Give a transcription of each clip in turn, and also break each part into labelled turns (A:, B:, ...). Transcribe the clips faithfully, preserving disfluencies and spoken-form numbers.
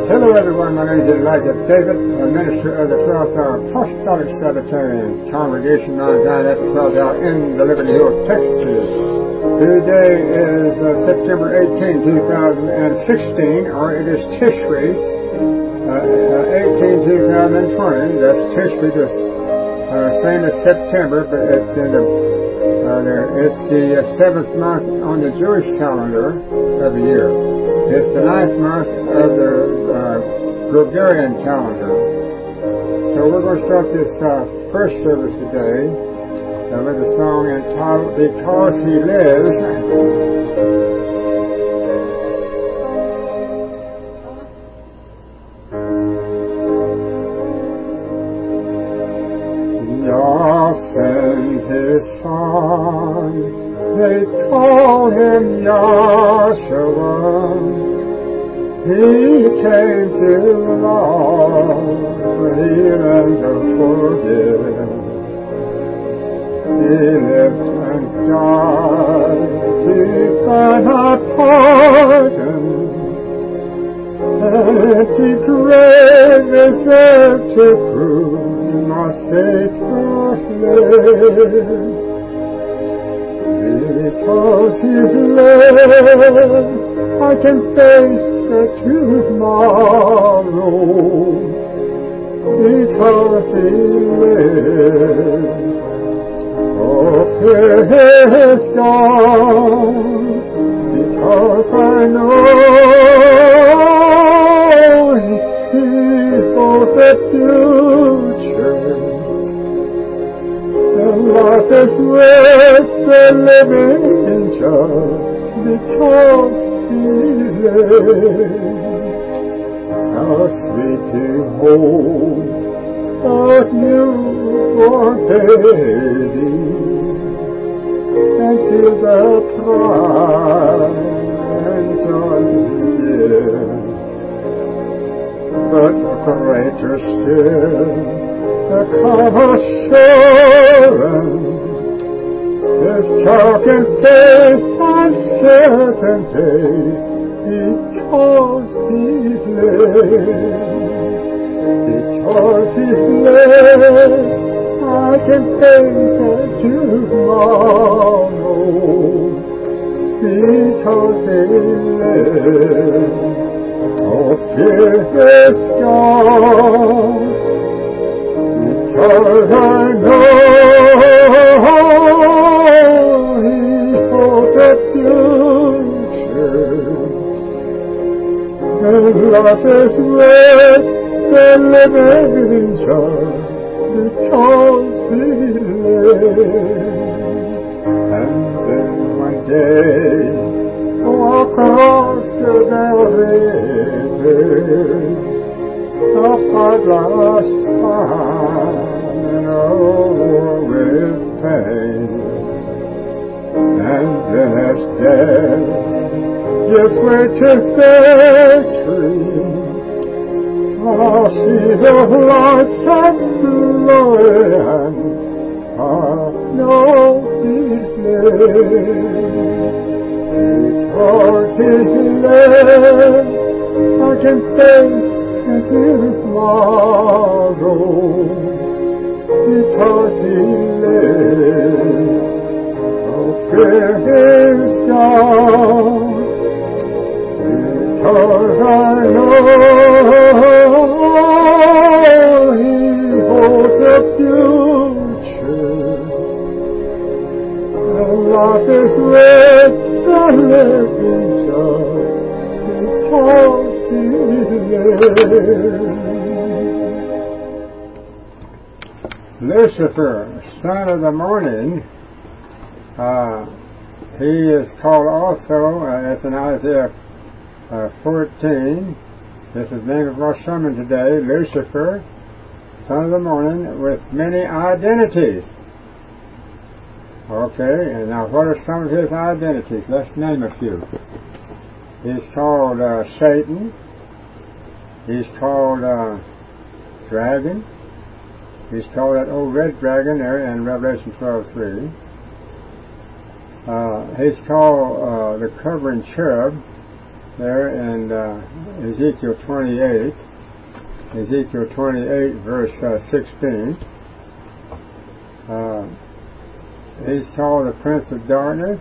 A: Hello everyone, my name is Elijah David, a minister of the twelfth Hour Apostolic Sabbatarian Congregation Mount Zion at the twelfth Hour in the Liberty Hill, Texas. Today is uh, September eighteenth, two thousand sixteen, or it is Tishri, uh, uh, eighteenth, two thousand twenty. That's Tishri, the uh, same as September, but it's in the uh, there, it's the uh, seventh month on the Jewish calendar of the year. It's the ninth month of the uh, Gregorian calendar. So we're going to start this uh, first service today uh, with a song entitled Because He Lives. Yah sent His Son, they call Him Yahshua. He came to love, heal, and to forgive. He lived and died to find our pardon. An empty grave is there to prove my Savior lives. Because He lives, I can face the tomorrow. Because He lives, all fear is gone. Because I know He holds the future. And life is worth the living just because He lives. How sweet to hold a newborn baby and feel the pride and joy He gives. But greater still, the calm assurance, His chalk and face and certain day, because He lives, because He lives, I can face a tomorrow, because He lives, all fear is gone. Because I know He holds the future, and life is worth the living just because He lives. And then one day walk across the river of my glass and over with pain, and then as death gives way to victory, I'll see the lights of glory, and I know He lives. Because He lives, I can face tomorrow, because He lives, all fear is gone. Because I know He holds the future, and life is worth the living just because He lives. Lucifer, son of the morning, uh, he is called also, uh, as in Isaiah uh, fourteen, this is the name of our sermon today, Lucifer, son of the morning, with many identities. Okay, and now what are some of his identities? Let's name a few. He's called uh, Satan. He's called uh, Dragon. He's called that old red dragon there in Revelation twelve three. Uh, he's called uh, the covering cherub there, and uh, he's Ezekiel twenty-eight. Ezekiel twenty-eight, verse uh, sixteen. Uh, he's called the Prince of Darkness.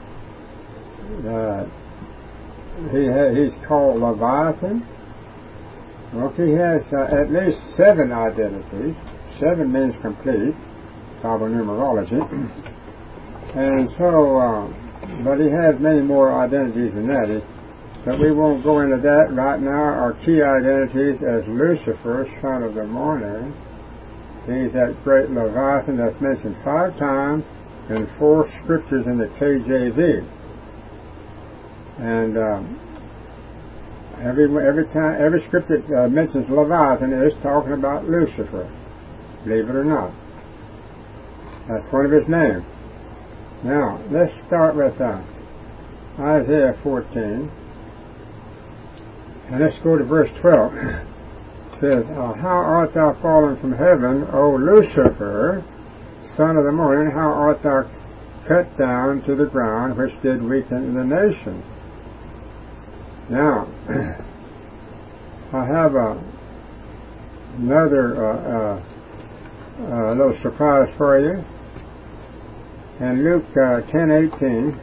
A: Uh, he ha- he's called Leviathan. Okay, he has uh, at least seven identities. Seven means complete, Bible numerology. And so, uh, but he has many more identities than that. He, but we won't go into that right now. Our key identities as Lucifer, son of the morning. He's that great Leviathan that's mentioned five times in four scriptures in the K J V. And um, every every time every scripture that uh, mentions Leviathan is talking about Lucifer. Believe it or not, that's one of his names. Now let's start with uh, Isaiah fourteen, and let's go to verse twelve. It says, uh, "How art thou fallen from heaven, O Lucifer, son of the morning? How art thou cut down to the ground, which did weaken the nation?" Now, I have a, another uh, uh, uh, little surprise for you. In Luke uh, ten eighteen,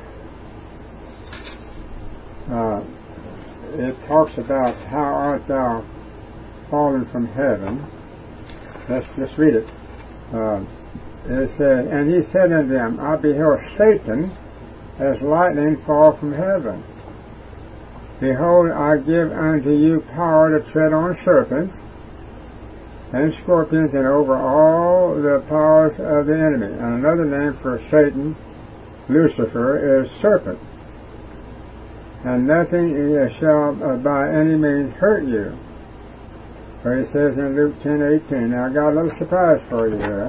A: uh, it talks about how art thou fallen from heaven. Let's just read it. Uh, it said, "And he said unto them, I beheld Satan as lightning fall from heaven. Behold, I give unto you power to tread on serpents and scorpions, and over all the powers of the enemy." And another name for Satan, Lucifer, is serpent. "And nothing shall by any means hurt you." So he says in Luke ten eighteen. Now I got a little surprise for you here.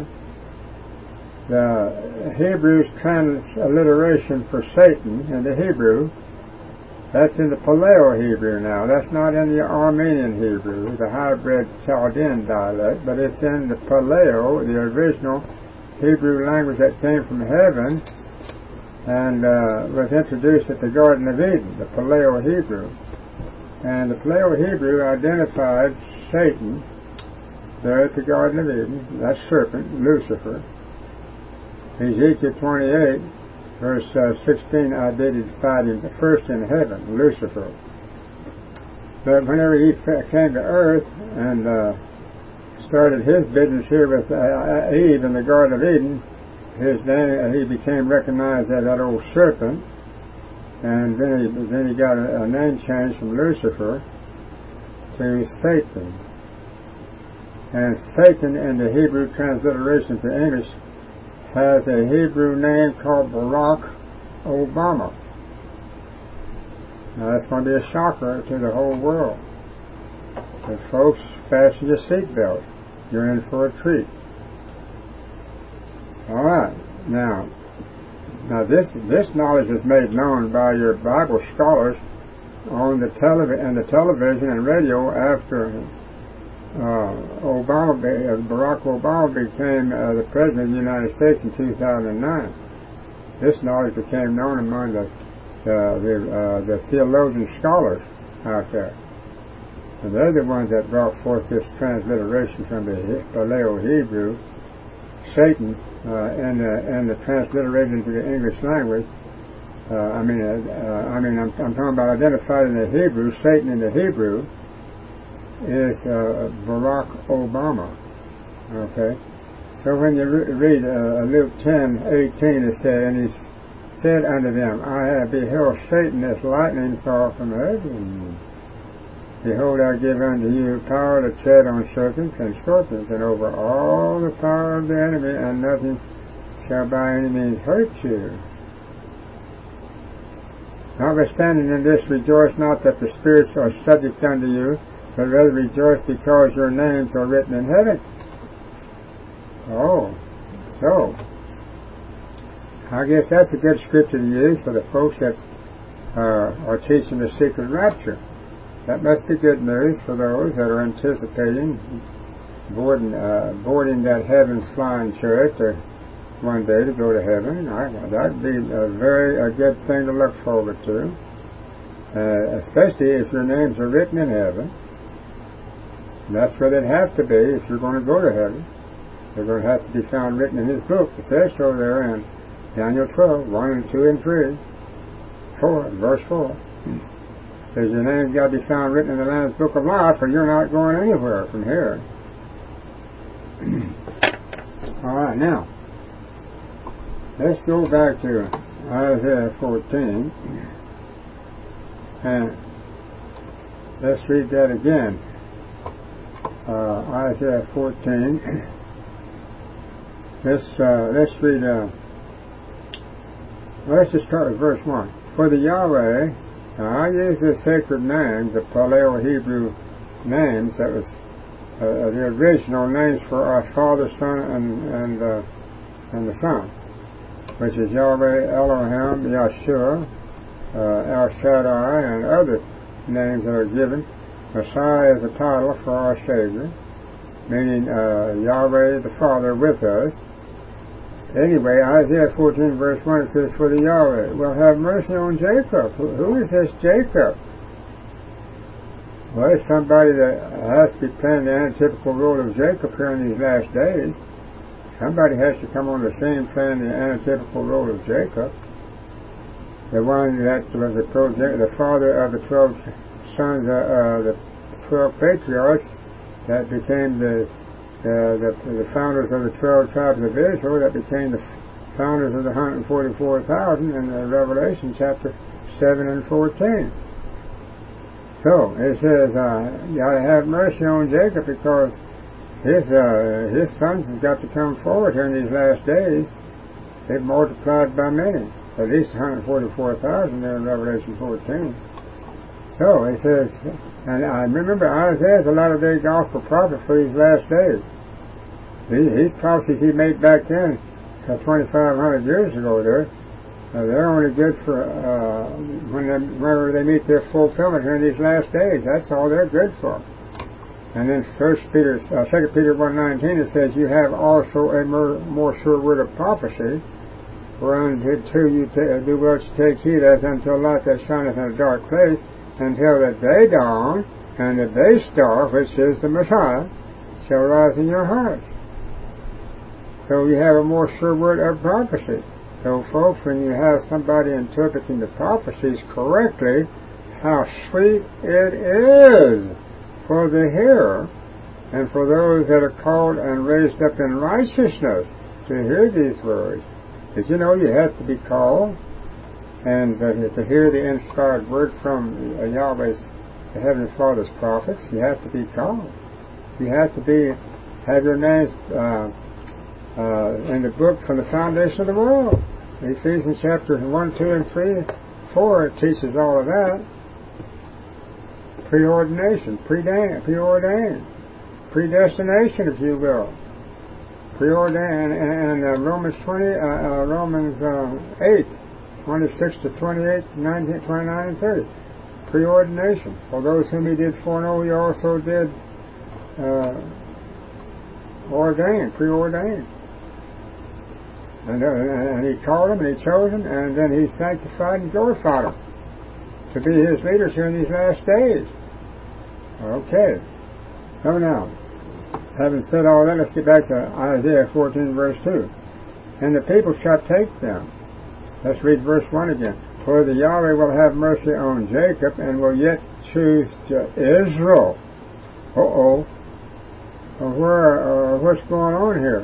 A: The Hebrew's transliteration for Satan in the Hebrew, that's in the Paleo-Hebrew now. That's not in the Armenian Hebrew, the hybrid Chaldean dialect, but it's in the Paleo, the original Hebrew language that came from heaven and uh, was introduced at the Garden of Eden, the Paleo-Hebrew. And the Paleo-Hebrew identified Satan there at the Garden of Eden, that serpent, Lucifer. Ezekiel twenty-eight, verse uh, sixteen, identified him first in heaven, Lucifer. But whenever he came to earth and uh, started his business here with uh, Eve in the Garden of Eden, his name, uh, he became recognized as that old serpent, and then he, then he got a, a name change from Lucifer to Satan. And Satan in the Hebrew transliteration to English has a Hebrew name called Barack Obama. Now that's going to be a shocker to the whole world. But folks, fasten your seatbelt. You're in for a treat. All right. Now, now this this knowledge is made known by your Bible scholars on the television and the television and radio after uh, Obama, uh, Barack Obama became uh, the president of the United States in two thousand nine. This knowledge became known among the uh, the, uh, the theologian scholars out there. And they're the ones that brought forth this transliteration from the Paleo-Hebrew, Satan, uh, and, the, and the transliteration into the English language. Uh, I mean, uh, I mean, I'm, I'm talking about identified in the Hebrew. Satan in the Hebrew is uh, Barack Obama. Okay, so when you re- read uh, Luke ten eighteen, it said, "And he said unto them, I have beheld Satan as lightning fall from heaven. Behold, I give unto you power to tread on serpents and scorpions, and over all the power of the enemy, and nothing shall by any means hurt you. Notwithstanding in this, rejoice not that the spirits are subject unto you, but rather rejoice because your names are written in heaven." Oh, so I guess that's a good scripture to use for the folks that uh, are teaching the secret rapture. That must be good news for those that are anticipating boarding, uh, boarding that heaven's flying chariot to one day to go to heaven. I, that'd be a very a good thing to look forward to. uh, especially if your names are written in heaven. And that's where they'd have to be if you're going to go to heaven. They're going to have to be found written in His book. It says so there in Daniel twelve, one and two and three, four, verse four. It says your name's got to be found written in the Lamb's book of life, or you're not going anywhere from here. All right, now let's go back to Isaiah fourteen, and let's read that again. Uh, Isaiah fourteen. Let's uh, let's read. Uh, let's just start with verse one. For the Yahweh, now I use the sacred names, the Paleo-Hebrew names. That was uh, the original names for our Father, Son, and and uh, and the Son, which is Yahweh, Elohim, Yeshua, uh, El Shaddai, and other names that are given. Messiah is a title for our Savior, meaning uh, Yahweh the Father with us. Anyway, Isaiah fourteen verse one, it says, for the Yahweh will have mercy on Jacob. Who, who is this Jacob? Well, it's somebody that has to be playing the antitypical role of Jacob here in these last days. Somebody has to come on the scene playing the antitypical role of Jacob. The one that was the, project, the father of the twelve sons, uh, uh, the twelve patriarchs that became the, uh, the the founders of the twelve tribes of Israel, that became the founders of the one hundred forty-four thousand in the Revelation chapter seven and fourteen. So it says, uh, you got to have mercy on Jacob, because his uh, his sons has got to come forward here in these last days. They've multiplied by many, at least one hundred forty-four thousand there in Revelation fourteen. So it says, and I remember Isaiah's a lot of their gospel prophet for these last days. These, these prophecies he made back then, uh, twenty-five hundred years ago there, uh, they're only good for uh, when they, whenever they meet their fulfillment here in these last days. That's all they're good for. And then First Peter, uh, Second Peter one nineteen, it says, you have also a more, more sure word of prophecy, whereunto you ta- do well to take heed, as unto a light that shineth in a dark place, until the day dawn, and the day star, which is the Messiah, shall rise in your hearts. So you have a more sure word of prophecy. So folks, when you have somebody interpreting the prophecies correctly, how sweet it is for the hearer, and for those that are called and raised up in righteousness to hear these words. Did you know you have to be called? And uh, to hear the inspired word from uh, Yahweh's, the Heavenly Father's prophets, you have to be called. You have to be, have your names uh, uh, in the book from the foundation of the world. Ephesians chapter one, two, and three, four teaches all of that. Preordination, preordained, preordained, predestination, if you will. Preordained, and, and uh, Romans twenty, uh, uh, Romans uh, eight. twenty-six to twenty-eight, nineteen, twenty-nine, and thirty. Preordination. For those whom He did foreknow, He also did uh, ordain, preordain. And, uh, and He called them, and He chose them, and then He sanctified and glorified them to be His leaders here in these last days. Okay. So now, having said all that, let's get back to Isaiah fourteen, verse two. And the people shall take them. Let's read verse one again. For the Yahweh will have mercy on Jacob, and will yet choose Israel. Uh-oh. Where, uh, what's going on here?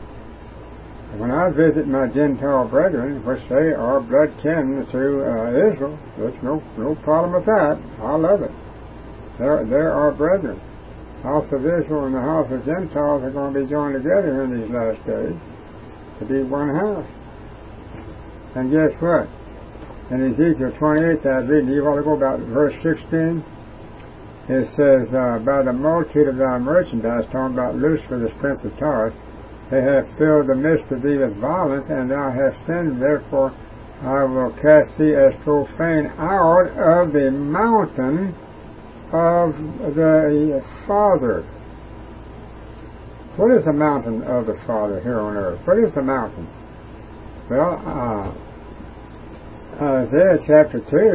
A: When I visit my Gentile brethren, which they are blood kin to uh, Israel, there's no no problem with that. I love it. They're, they're our brethren. House of Israel and the house of Gentiles are going to be joined together in these last days to be one house. And guess what? In Ezekiel twenty-eight, I was reading, you want to go about verse sixteen? It says, uh, by the multitude of thy merchandise, talking about Lucifer, this prince of Taurus, they have filled the midst of thee with violence, and thou hast sinned, therefore I will cast thee as profane out of the mountain of the Father. What is the mountain of the Father here on earth? What is the mountain? Well, uh, Isaiah chapter two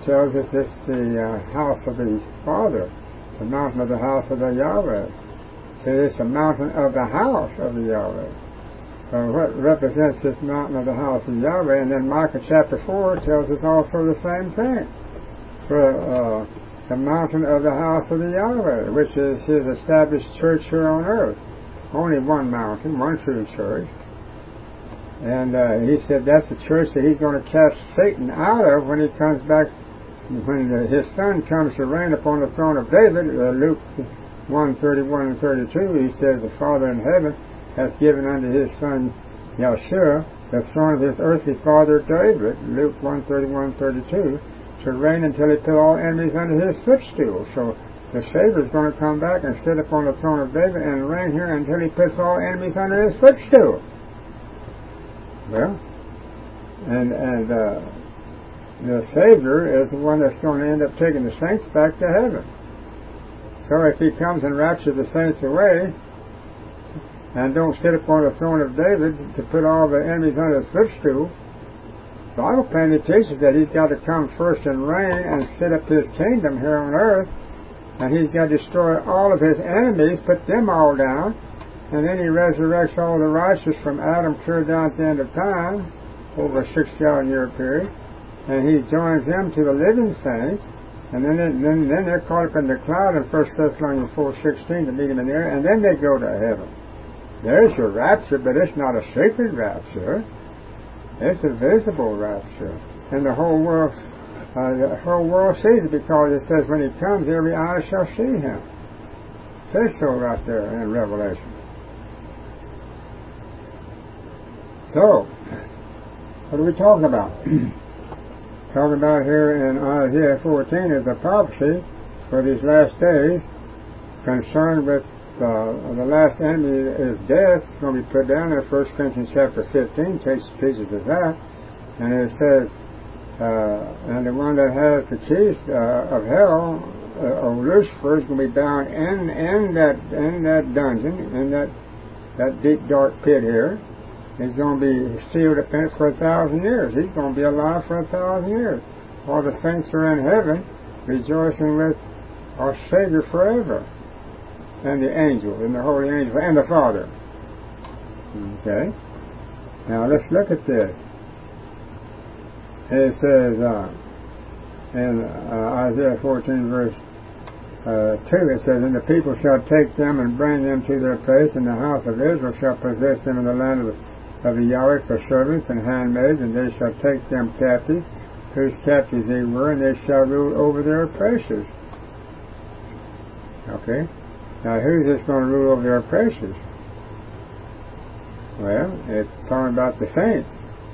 A: tells us it's the uh, house of the Father, the mountain of the house of the Yahweh. So it's the mountain of the house of the Yahweh. Uh, what represents this mountain of the house of Yahweh? And then Micah chapter four tells us also the same thing. For uh, the mountain of the house of the Yahweh, which is His established church here on earth. Only one mountain, one true church. And uh, He said that's the church that He's going to cast Satan out of when He comes back, when the, His Son comes to reign upon the throne of David. Uh, Luke one, thirty-one and thirty-two, He says, the Father in heaven hath given unto His Son Yeshua the throne of His earthly father David, Luke one, thirty-one, thirty-two, to reign until He put all enemies under His footstool. So the Savior is going to come back and sit upon the throne of David and reign here until He puts all enemies under His footstool. Well, and and uh, the Savior is the one that's going to end up taking the saints back to heaven. So if He comes and raptures the saints away and don't sit upon the throne of David to put all the enemies under His footstool, the Bible plainly teaches that He's got to come first and reign and set up His kingdom here on earth, and He's got to destroy all of His enemies, put them all down, and then He resurrects all the righteous from Adam clear down at the end of time, over a six thousand year period, and He joins them to the living saints, and then it, then, then they're caught up in the cloud in First Thessalonians four sixteen to meet Him in the air, and then they go to heaven. There's your rapture, but it's not a sacred rapture. It's a visible rapture, and the whole world, uh, the whole world sees it, because it says when He comes, every eye shall see Him. It says so right there in Revelation. So, what are we talking about? Talking about here in Isaiah fourteen is a prophecy for these last days concerned with Uh, the last enemy is death. It's going to be put down there. First Corinthians chapter fifteen teaches, teaches us that, and it says, uh, and the one that has the keys uh, of hell, uh, or Lucifer, is going to be bound in in that in that dungeon, in that that deep dark pit here. He's going to be sealed up in it for a thousand years. He's going to be alive for a thousand years. All the saints are in heaven, rejoicing with our Savior forever. And the angel, and the holy angel, and the Father. Okay? Now let's look at this. It says uh, in uh, Isaiah fourteen verse uh, two, it says, and the people shall take them and bring them to their place, and the house of Israel shall possess them in the land of, of the Yahweh for servants and handmaids, and they shall take them captives, whose captives they were, and they shall rule over their oppressors. Okay? Now, who's this going to rule over their oppressors? Well, it's talking about the saints.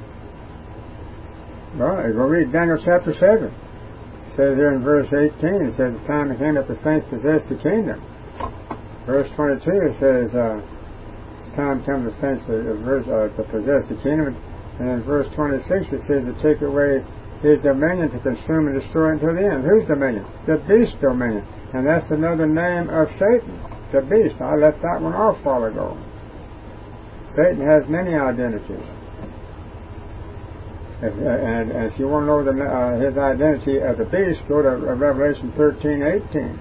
A: Well, go read Daniel chapter seven. It says here in verse eighteen, it says, the time came that the saints possessed the kingdom. Verse twenty-two, it says, uh, the time comes the saints to, uh, to possess the kingdom. And in verse twenty-six, it says, to take away His dominion, to consume and destroy until the end. Whose dominion? The beast dominion. And that's another name of Satan, the beast. I left that one off a while ago. Satan has many identities. If, uh, and, and if you want to know the, uh, his identity of the beast, go to Revelation thirteen eighteen.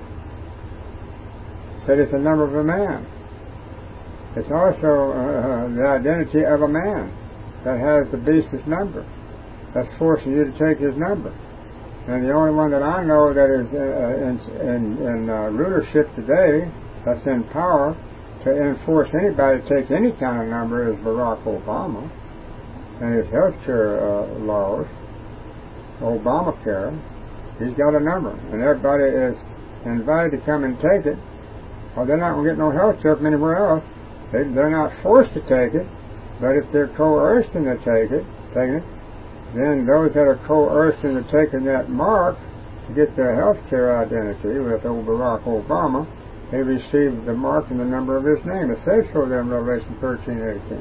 A: It said it's the number of a man. It's also uh, the identity of a man that has the beast's number. That's forcing you to take his number. And the only one that I know that is uh, in, in, in uh, rulership today, that's in power, to enforce anybody to take any kind of number is Barack Obama and his health care uh, laws, Obamacare. He's got a number, and everybody is invited to come and take it. Well, they're not going to get no health care from anywhere else. They, they're not forced to take it, but if they're coerced into take it, taking it, then those that are coerced into taking that mark to get their health care identity with old Barack Obama, they receive the mark and the number of his name. It says so there in Revelation thirteen eighteen.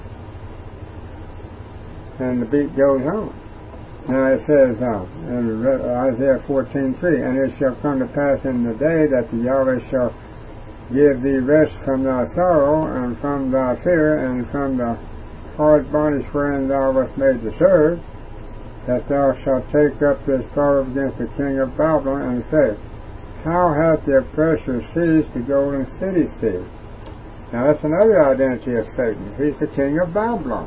A: And the beat goes on. Now it says uh, in Isaiah fourteen three, and it shall come to pass in the day that the Yahweh shall give thee rest from thy sorrow, and from thy fear, and from the hard bondage wherein thou wast made to serve. that thou shalt take up this proverb against the king of Babylon, and say, how hath the oppressor seized the golden city seized? Now that's another identity of Satan. He's the king of Babylon.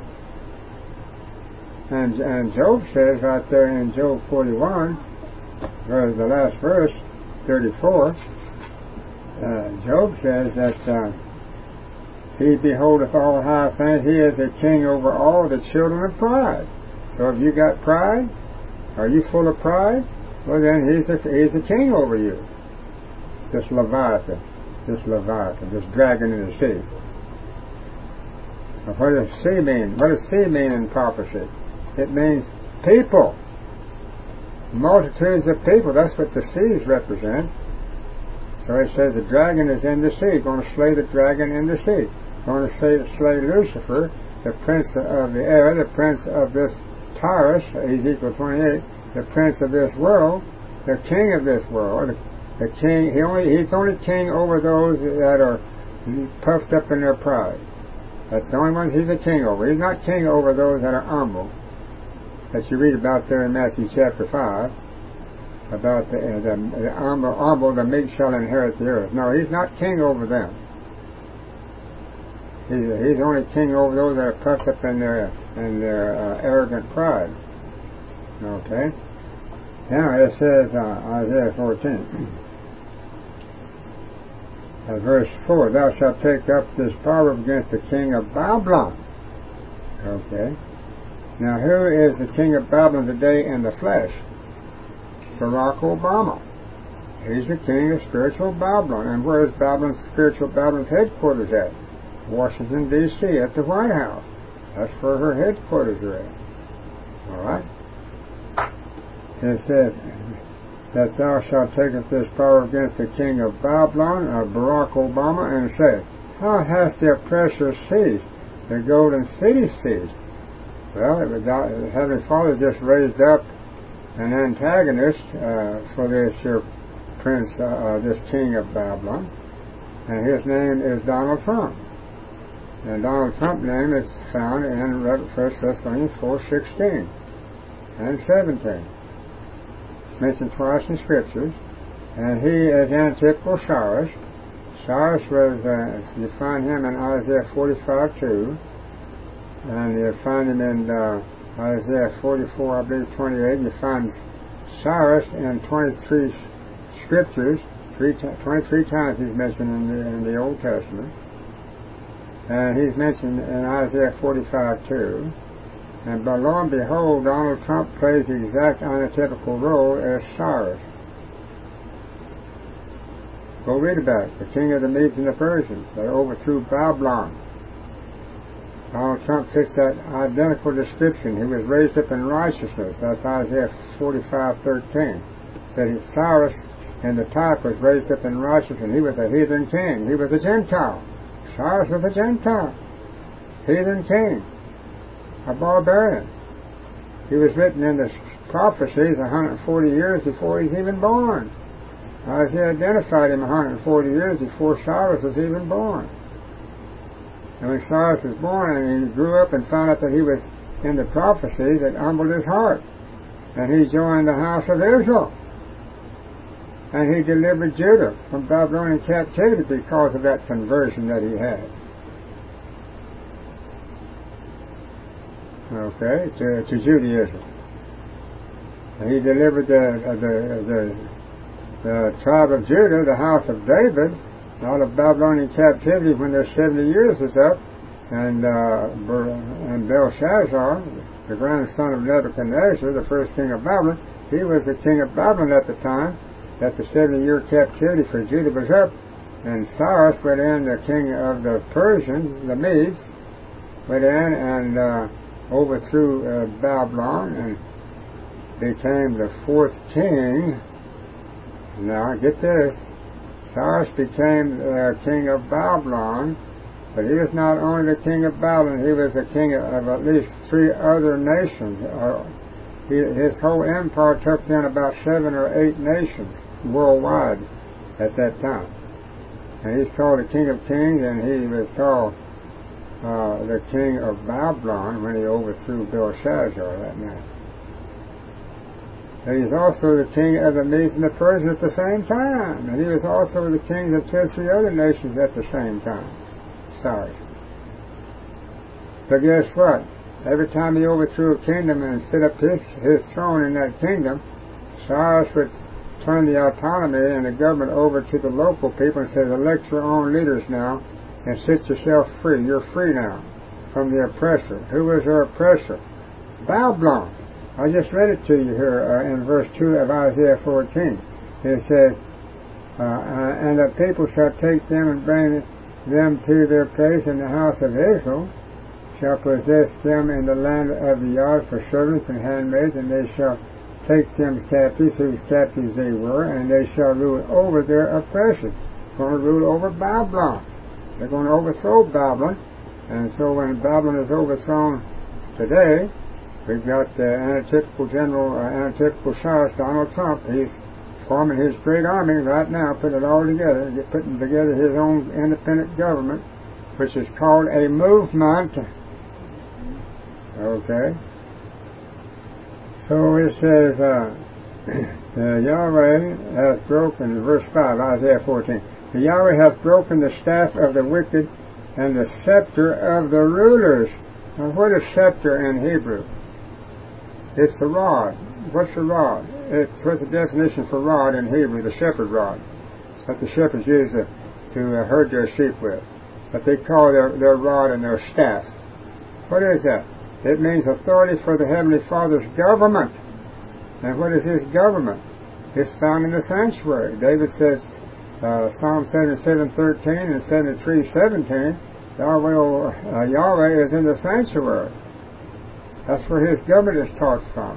A: And, and Job says right there in Job forty-one, verse, the last verse, thirty-four, uh, Job says that uh, he beholdeth all high things. He is a king over all the children of pride. So if you got pride, are you full of pride? Well then he's a, he's a king over you. This Leviathan, this Leviathan, this dragon in the sea. Now, what does sea mean? What does sea mean in prophecy? It means people. Multitudes of people. That's what the seas represent. So it says the dragon is in the sea. Going to slay the dragon in the sea. Going to slay, slay Lucifer, the prince of the air, the prince of this Tyrus, Ezekiel twenty-eight, the prince of this world, the king of this world. The, the king. He only he's only king over those that are puffed up in their pride. That's the only ones he's a king over. He's not king over those that are humble, that you read about there in Matthew chapter five, about the, uh, the, the humble, humble, the meek shall inherit the earth. No, he's not king over them. He's, he's only king over those that are puffed up in their in their uh, arrogant pride. Okay. Now it says uh, Isaiah fourteen, uh, verse four: Thou shalt take up this proverb against the king of Babylon. Okay. Now, who is the king of Babylon today in the flesh? Barack Obama. He's the king of spiritual Babylon. And where is Babylon's spiritual Babylon's headquarters at? Washington, D C, at the White House. That's where her headquarters are at. All right? It says that thou shalt take up this proverb against the king of Babylon, uh, Barack Obama, and say, how hath the oppressor seized, the golden city seized? Well, it was, uh, Heavenly Father just raised up an antagonist uh, for this here prince, uh, uh, this king of Babylon, and his name is Donald Trump. And Donald Trump's name is found in First Thessalonians four sixteen and seventeen. It's mentioned twice in Scriptures, and he is antithetical Cyrus. Cyrus was, uh, you find him in Isaiah forty-five two. And you find him in uh, Isaiah forty-four, I believe, twenty-eight. You find Cyrus in twenty-three scriptures. Three t- twenty-three times he's mentioned in the, in the Old Testament. And he's mentioned in Isaiah forty-five too. And but lo and behold, Donald Trump plays the exact antithetical role as Cyrus. Go read about it. The king of the Medes and the Persians that overthrew Babylon. Donald Trump fits that identical description. He was raised up in righteousness. That's Isaiah forty-five thirteen. Said Cyrus in the type was raised up in righteousness, and he was a heathen king. He was a Gentile. Cyrus was a Gentile. Heathen king. A barbarian. He was written in the prophecies one hundred forty years before he's even born. Isaiah identified him one hundred forty years before Cyrus was even born. And when Cyrus was born and he grew up and found out that he was in the prophecies, it humbled his heart. And he joined the house of Israel. And he delivered Judah from Babylonian captivity because of that conversion that he had. Okay, to, to Judaism. And he delivered the, uh, the, the, the tribe of Judah, the house of David, out of Babylonian captivity when their seventy years was up, and uh, and Belshazzar, the grandson of Nebuchadnezzar, the first king of Babylon, he was the king of Babylon at the time that the seventy-year captivity for Judah was up, and Cyrus went in, the king of the Persians, the Medes, went in and uh, overthrew uh, Babylon and became the fourth king. Now get this. Cyrus became the uh, king of Babylon, but he was not only the king of Babylon, he was the king of, of at least three other nations. Uh, he, his whole empire took in about seven or eight nations worldwide at that time. And he's called the King of Kings, and he was called uh, the king of Babylon when he overthrew Belshazzar that night. He was also the king of the Medes and the Persians at the same time. And he was also the king of two or three other nations at the same time. Sorry. But guess what? Every time he overthrew a kingdom and set up his, his throne in that kingdom, Cyrus would turn the autonomy and the government over to the local people and says, elect your own leaders now and set yourself free. You're free now from the oppressor. Who was their oppressor? Babylon. I just read it to you here uh, in verse two of Isaiah fourteen. It says, uh, uh, and the people shall take them and bring them to their place in the house of Israel, shall possess them in the land of the yard for servants and handmaids, and they shall take them captives, whose captives they were, and they shall rule over their oppressors. They're going to rule over Babylon. They're going to overthrow Babylon. And so when Babylon is overthrown today, we've got the antithetical general, uh, antithetical Cyrus, Donald Trump. He's forming his great army right now, putting it all together, putting together his own independent government, which is called a movement. Okay. So it says, uh, uh, Yahweh hath broken, verse five, Isaiah fourteen, the Yahweh hath broken the staff of the wicked and the scepter of the rulers. Now what is scepter in Hebrew? It's the rod. What's the rod? It's, what's the definition for rod in Hebrew? The shepherd rod. That the shepherds use to, to uh, herd their sheep with. But they call their, their rod and their staff. What is that? It means authority for the Heavenly Father's government. And what is His government? It's found in the sanctuary. David says, uh, Psalm seventy-seven thirteen and seventy-three seventeen, Yahweh, uh, Yahweh is in the sanctuary. That's where His government is taught from.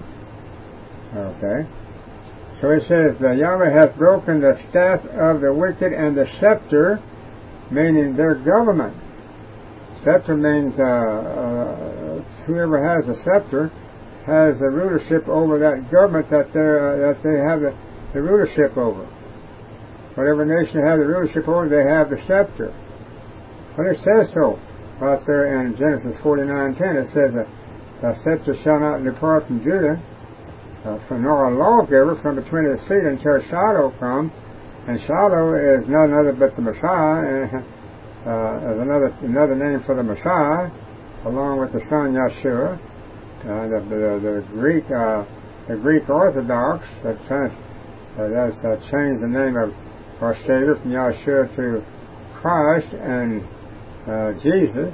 A: Okay. So it says, the Yahweh hath broken the staff of the wicked and the scepter, meaning their government. Scepter means uh, uh, whoever has a scepter has the rulership over that government that they uh, that they have the, the rulership over. Whatever nation has the rulership over, they have the scepter. When it says so, out there in Genesis forty-nine ten, it says that the scepter shall not depart from Judah, uh, from nor a lawgiver from between his feet until Shiloh come, and Shiloh is none other but the Messiah. And, Uh, as another another name for the Messiah, along with the son Yeshua, uh, the, the, the Greek uh, the Greek Orthodox that trans, uh, that's uh, changed the name of our Savior from Yeshua to Christ and uh, Jesus.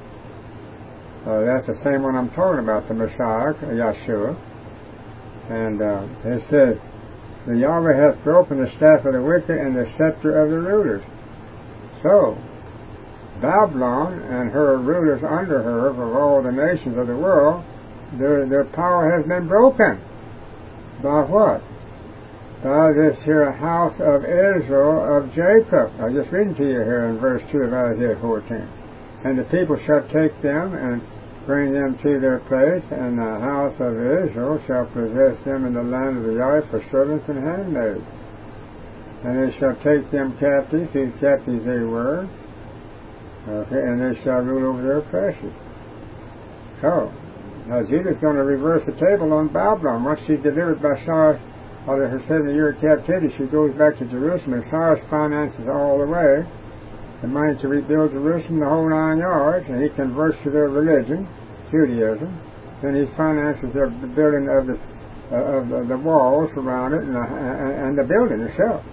A: Uh, that's the same one I'm talking about, the Messiah, Yeshua. And uh, it says, the Yahweh hath broken the staff of the wicked and the scepter of the rulers. So Babylon and her rulers under her of all the nations of the world, their, their power has been broken. By what? By this here house of Israel of Jacob. I'm just reading to you here in verse two of Isaiah fourteen. And the people shall take them and bring them to their place, and the house of Israel shall possess them in the land of the Yahweh for servants and handmaids. And they shall take them captives, whose captives they were, okay, and they shall rule over their oppressors. So, now Judah's going to reverse the table on Babylon. Once she's delivered by Cyrus out of her seventy-year captivity, she goes back to Jerusalem, and Cyrus finances all the way the money to rebuild Jerusalem, the whole nine yards, and he converts to their religion, Judaism. Then he finances the building of the uh, of the, the walls around it and the, and the building itself.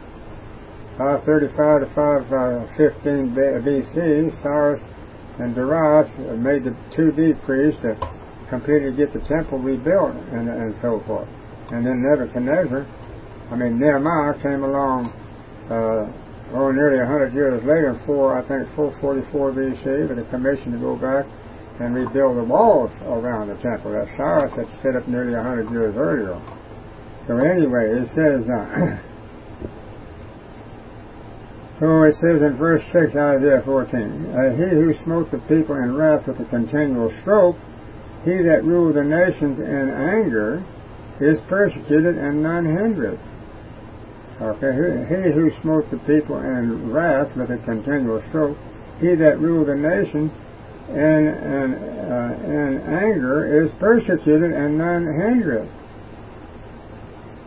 A: five thirty-five to five fifteen B C, Cyrus and Darius made the two decrees to completely get the temple rebuilt and, and so forth. And then Nebuchadnezzar, I mean Nehemiah, came along uh, oh, nearly a hundred years later, in four, I think four forty-four B C, with a commission to go back and rebuild the walls around the temple that Cyrus had set up nearly a hundred years earlier. So anyway, it says. Uh, So it says in verse six, Isaiah fourteen, uh, he who smote the people in wrath with a continual stroke, he that ruled the nations in anger, is persecuted and none hindered. Okay, he who smote the people in wrath with a continual stroke, he that ruled the nation in, in, uh, in anger, is persecuted and none hindered.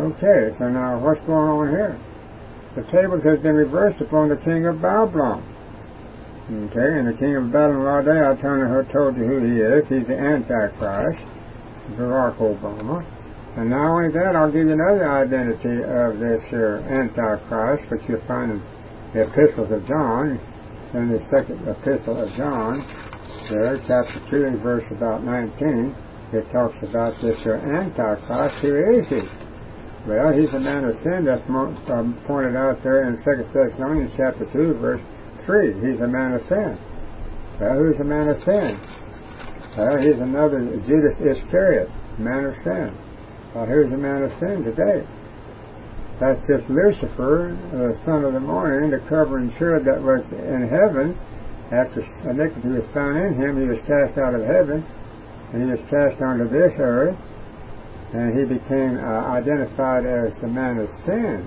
A: Okay, so now what's going on here? The tables has been reversed upon the king of Babylon. Okay, and the king of Babylon today, I told you who he is. He's the Antichrist, Barack Obama. And not only that, I'll give you another identity of this here Antichrist, which you'll find in the epistles of John, in the second epistle of John, there, chapter two, and verse about nineteen, it talks about this here Antichrist. Who is he? Well, he's a man of sin. That's um, pointed out there in Second Thessalonians chapter two, verse three. He's a man of sin. Well, who's a man of sin? Well, he's another Judas Iscariot, man of sin. Well, who's a man of sin today? That's just Lucifer, the son of the morning, the covering cherub that was in heaven. After iniquity was found in him, he was cast out of heaven, and he was cast onto this earth, and he became uh, identified as the man of sin,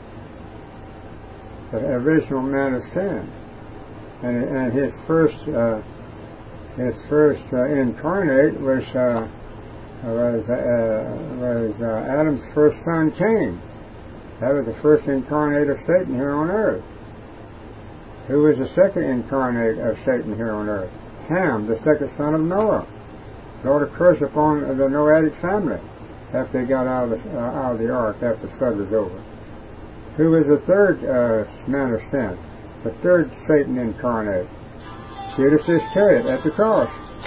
A: the original man of sin. And, and his first, uh, his first uh, incarnate was uh, was uh, was uh, Adam's first son, Cain. That was the first incarnate of Satan here on earth. Who was the second incarnate of Satan here on earth? Ham, the second son of Noah. Brought a curse upon the Noahic family after they got out of the, uh, out of the ark after the flood was over. Who was the third uh, man of sin? The third Satan incarnate? Judas Iscariot at the cross.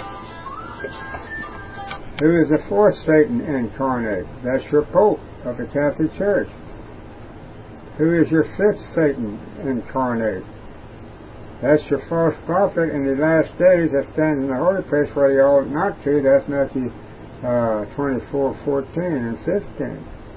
A: Who is the fourth Satan incarnate? That's your Pope of the Catholic Church. Who is your fifth Satan incarnate? That's your false prophet in the last days that stands in the holy place where you ought not to. That's Matthew uh, twenty-four, fourteen and fifteen.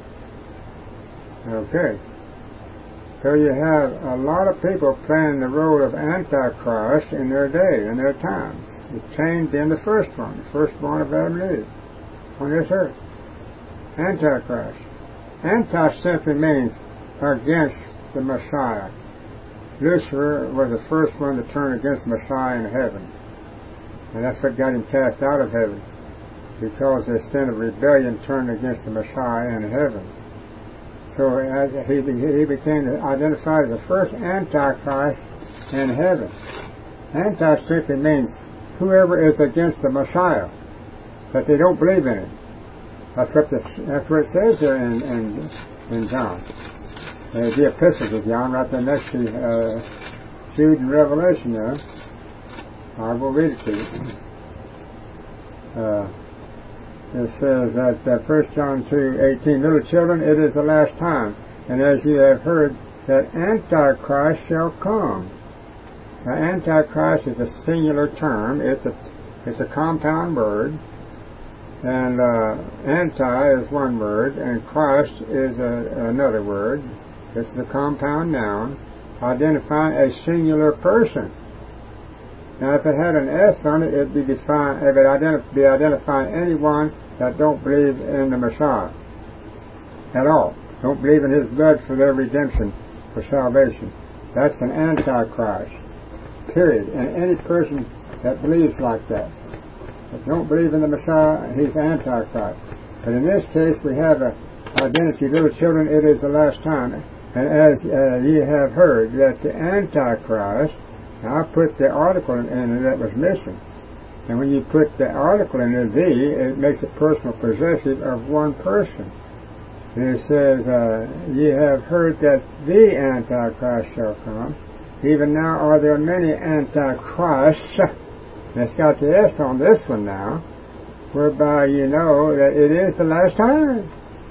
A: Okay. So you have a lot of people playing the role of Antichrist in their day, in their times. Cain being the first one, the firstborn of Adam and Eve on this earth. Antichrist. Anti simply means against the Messiah. Lucifer was the first one to turn against the Messiah in heaven. And that's what got him cast out of heaven, because the sin of rebellion turned against the Messiah in heaven. So as he, he became identified as the first Antichrist in heaven. Anti simply means whoever is against the Messiah, but they don't believe in it. That's what, this, that's what it says there in, in, in John. Uh, the epistles of John, right there next to uh, Jude and Revelation there. I will read it to you. Uh, it says that uh, First John two eighteen, little children, it is the last time, and as you have heard, that Antichrist shall come. Now, Antichrist is a singular term. It's a it's a compound word, and uh, anti is one word, and Christ is a, another word. This is a compound noun identifying a singular person. Now, if it had an S on it, it'd be defined. It would identif- be identifying anyone that don't believe in the Messiah at all. Don't believe in His blood for their redemption, for salvation. That's an Antichrist. Period. And any person that believes like that, if you don't believe in the Messiah, he's Antichrist. But in this case, we have a identity. Little children, it is the last time. And as uh, ye have heard that the Antichrist, now I put the article in it that was missing. And when you put the article in the the, it makes it personal possessive of one person. And it says, uh, ye have heard that the Antichrist shall come. Even now are there many Antichrists. And it's got the S on this one now, whereby you know that it is the last time.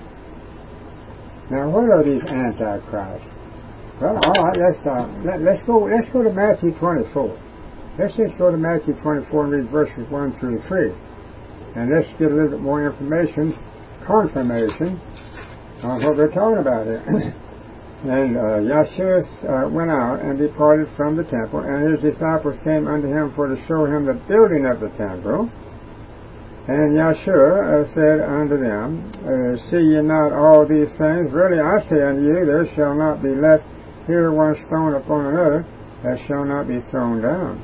A: Now, what are these Antichrists? Well, all right, let's uh, let, let's go. Let's go to Matthew twenty-four. Let's just go to Matthew twenty-four and read verses one through three, and let's get a little bit more information, confirmation on what we're talking about here. And uh, Yeshua uh, went out and departed from the temple, and his disciples came unto him for to show him the building of the temple. And Yeshua uh, said unto them, uh, See ye not all these things? Verily I say unto you, there shall not be left here one stone upon another that shall not be thrown down.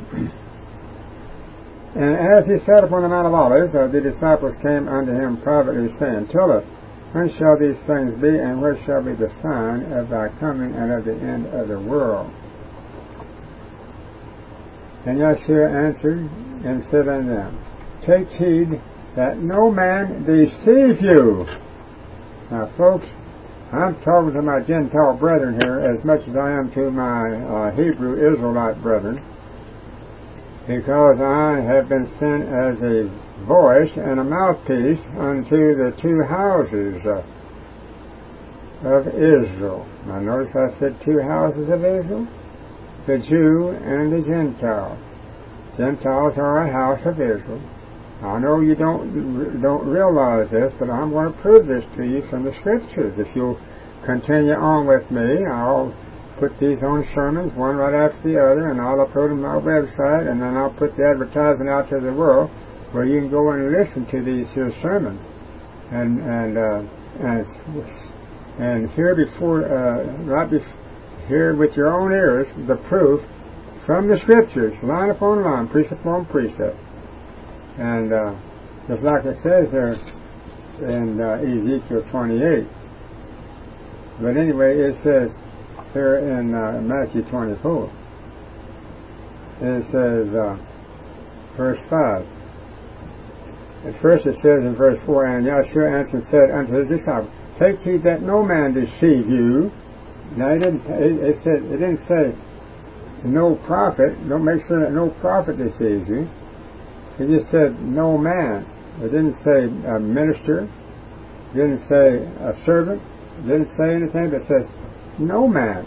A: And as he sat upon the Mount of Olives, uh, the disciples came unto him privately, saying, Tell us, When shall these things be, and what shall be the sign of thy coming and of the end of the world? And Yeshua answered and said unto them, Take heed that no man deceive you. Now, folks, I'm talking to my Gentile brethren here as much as I am to my uh, Hebrew Israelite brethren, because I have been sent as a voice and a mouthpiece unto the two houses uh, of Israel. Now notice I said two houses of Israel, the Jew and the Gentile. Gentiles are a house of Israel. I know you don't don't realize this, but I'm going to prove this to you from the Scriptures. If you'll continue on with me, I'll put these on sermons, one right after the other, and I'll upload them on my website, and then I'll put the advertisement out to the world where you can go and listen to these here sermons, and and uh, and, and hear before uh, right before, hear with your own ears the proof from the Scriptures, line upon line, precept upon precept, and uh, just like it says there in uh, Ezekiel twenty-eight. But anyway, it says here in uh, Matthew twenty-four, it says, uh, verse five. At first it says in verse four, And Yeshua answered and said unto his disciples, Take heed that no man deceive you. Now, it didn't, it, it said, it didn't say no prophet. Don't make sure that no prophet deceives you. It just said no man. It didn't say a minister. It didn't say a servant. It didn't say anything, but it says no man.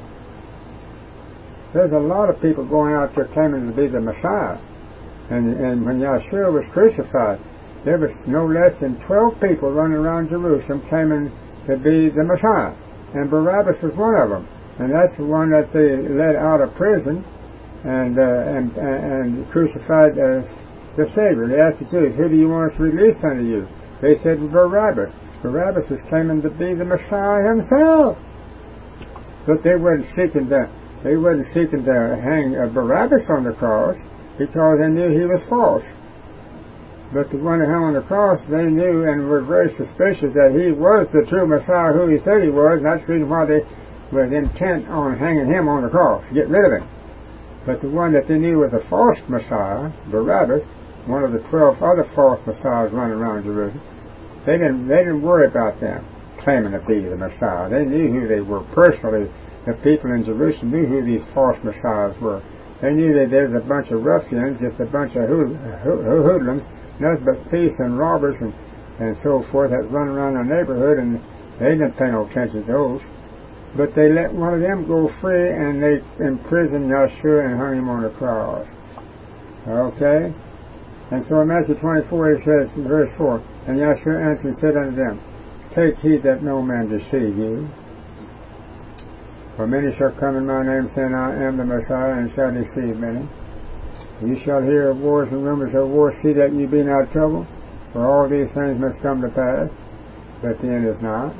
A: There's a lot of people going out there claiming to be the Messiah. And, and when Yeshua was crucified, there was no less than twelve people running around Jerusalem claiming to be the Messiah. And Barabbas was one of them. And that's the one that they led out of prison and uh, and, and crucified as the Savior. They asked the Jews, Who do you want us to release unto you? They said Barabbas. Barabbas was claiming to be the Messiah himself. But they weren't seeking to, they weren't seeking to hang uh, Barabbas on the cross because they knew he was false. But the one that hung on the cross, they knew and were very suspicious that he was the true Messiah who he said he was, and that's the reason why they were intent on hanging him on the cross, get rid of him. But the one that they knew was a false Messiah, Barabbas, one of the twelve other false Messiahs running around Jerusalem, they didn't, they didn't worry about them claiming to be the Messiah. They knew who they were personally. The people in Jerusalem knew who these false Messiahs were. They knew that there was a bunch of ruffians, just a bunch of hood, hood, hoodlums, nothing but thieves and robbers and, and so forth that run around the neighborhood, and they didn't pay no attention to those. But they let one of them go free, and they imprisoned Yeshua and hung him on the cross. Okay? And so in Matthew twenty-four it says, in verse four, And Yeshua answered and said unto them, Take heed that no man deceive you. For many shall come in my name, saying, I am the Messiah, and shall deceive many. You shall hear of wars and rumors of wars. See that ye be not troubled, for all these things must come to pass, but the end is not.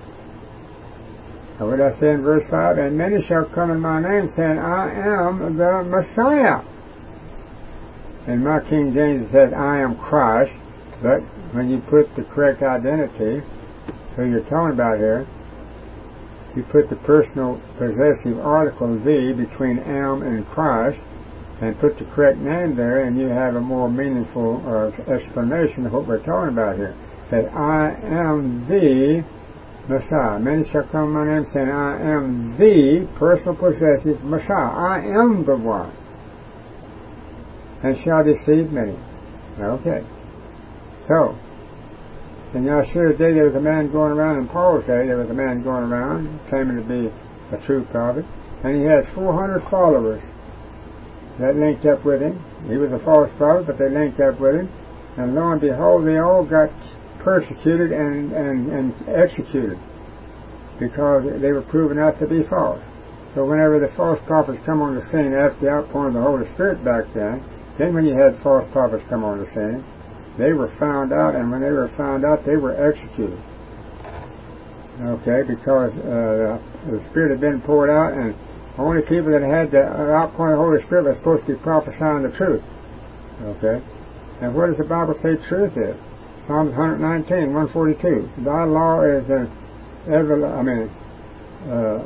A: And what I say in verse five, And many shall come in my name, saying, I am the Messiah. In my King James it says, I am Christ, but when you put the correct identity, who you're talking about here, you put the personal possessive article the between am and Christ, and put the correct name there, and you have a more meaningful uh, explanation of what we're talking about here. Say, I am the Messiah. Many shall come in my name, saying, I am the personal possessive Messiah. I am the one, and shall deceive many. Okay. So, in Yeshua's day, there was a man going around, in Paul's day, there was a man going around claiming to be a true prophet, and he had four hundred followers that linked up with him. He was a false prophet, but they linked up with him, and lo and behold, they all got persecuted and, and, and executed because they were proven out to be false. So whenever the false prophets come on the scene after the outpouring of the Holy Spirit back then, then when you had false prophets come on the scene, they were found out, and when they were found out, they were executed. Okay, because uh, the Spirit had been poured out, and only people that had the outpouring of the Holy Spirit were supposed to be prophesying the truth. Okay, and what does the Bible say truth is? Psalms one nineteen, one forty-two. Thy law is an ever, I mean, uh,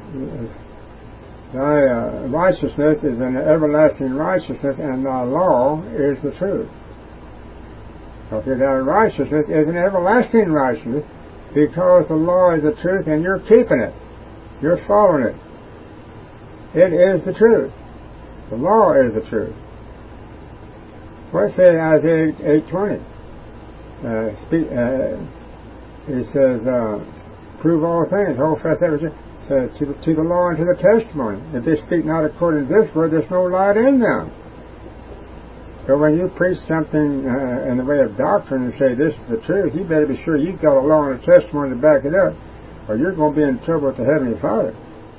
A: thy uh, righteousness is an everlasting righteousness, and thy law is the truth. Okay, thy righteousness is an everlasting righteousness because the law is the truth and you're keeping it. You're following it. It is the truth. The law is the truth. What it says in Isaiah eight twenty? Uh, speak, uh, it says, uh, prove all things, hold fast everything. So to, the, to the law and to the testimony. If they speak not according to this word, there's no light in them. So when you preach something uh, in the way of doctrine and say this is the truth, you better be sure you've got a law and a testimony to back it up, or you're going to be in trouble with the Heavenly Father.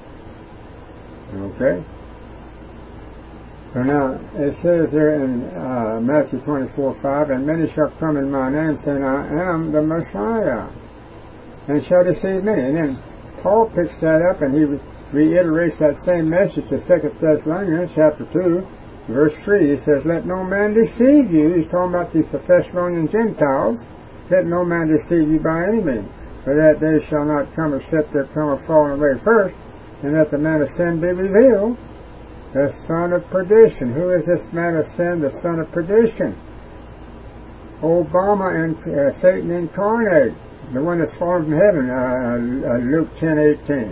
A: Okay? So now, it says here in uh, Matthew twenty-four five, and many shall come in my name, saying, I am the Messiah, and shall deceive many. And then Paul picks that up, and he reiterates that same message to Second Thessalonians chapter two, verse three. He says, let no man deceive you. He's talking about these Thessalonian Gentiles. Let no man deceive you by any means, for that day shall not come except there come a falling away first, and that the man of sin be revealed, the son of perdition. Who is this man of sin, the son of perdition? Obama and uh, Satan incarnate, the one that's fallen from heaven, uh, uh, Luke ten eighteen.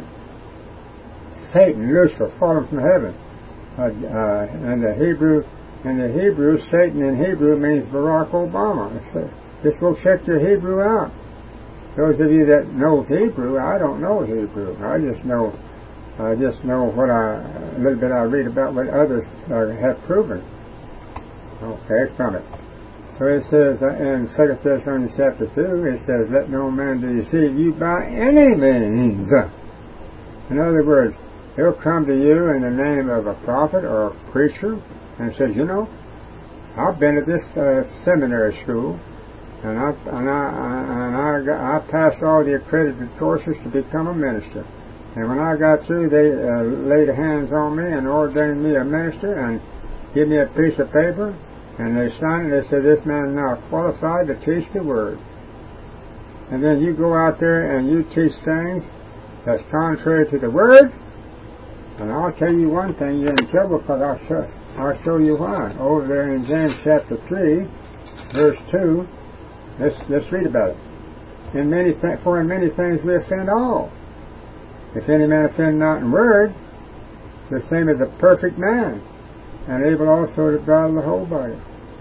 A: Satan, Lucifer, fallen from heaven. Uh, uh, and the Hebrew, in the Hebrew, Satan in Hebrew means Barack Obama. So just go check your Hebrew out. Those of you that know Hebrew, I don't know Hebrew. I just know. I just know what I, a little bit I read about what others uh, have proven. Okay, from it. So it says uh, in Second Thessalonians chapter two, it says, let no man deceive you by any means. In other words, he'll come to you in the name of a prophet or a preacher and says, you know, I've been at this uh, seminary school, and I and I and I, got, I passed all the accredited courses to become a minister. And when I got through, they uh, laid hands on me and ordained me a minister and gave me a piece of paper. And they signed it. They said, this man is now qualified to teach the Word. And then you go out there and you teach things that's contrary to the Word. And I'll tell you one thing, you're in trouble, because I'll show, I'll show you why. Over there in James chapter three, verse two, let's, let's read about it. In many th- For in many things we offend all. If any man offend not in word, the same as a perfect man, and able also to bridle the whole body.